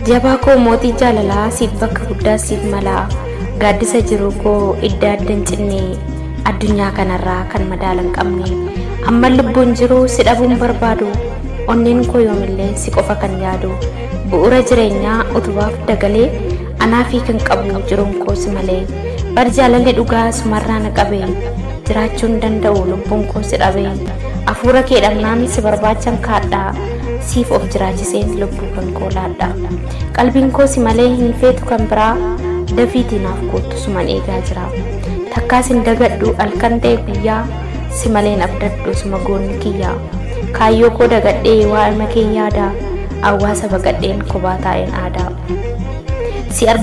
Jabaa koo mootii jaalalaa siif bakka guddaa siif malaa gaaddisa jiru koo idda addan cinnee addunyaa kanarraa kan madaalan qabne amma lubbuun jiru si dhabuun barbaadu onneen koo yoomillee si qofa kan yaadu bu'uura jireenyaa utubaaf dagalee anaafi kan qabu jiruun koo si malee bar jaalalli dhugaa sumarraa na qabee jiraachuun danda'u lubbuun koo si dhabee afuura kee dhabnaan si barbaachan kaadhaa siif of jiraachiseen lubbuu kan koo laadhaa qalbiin koo si malee hin feetu kan biraa dafiitii naaf kootu suman eegaa jira takkaas hin dagadhu halkan ta'e guyyaa si malee abdadhu suma goonni kiyyaa kaayyoo koo dagadhee waa ilma kee yaada hawaasa baqadheen kophaa taa'een aadaa si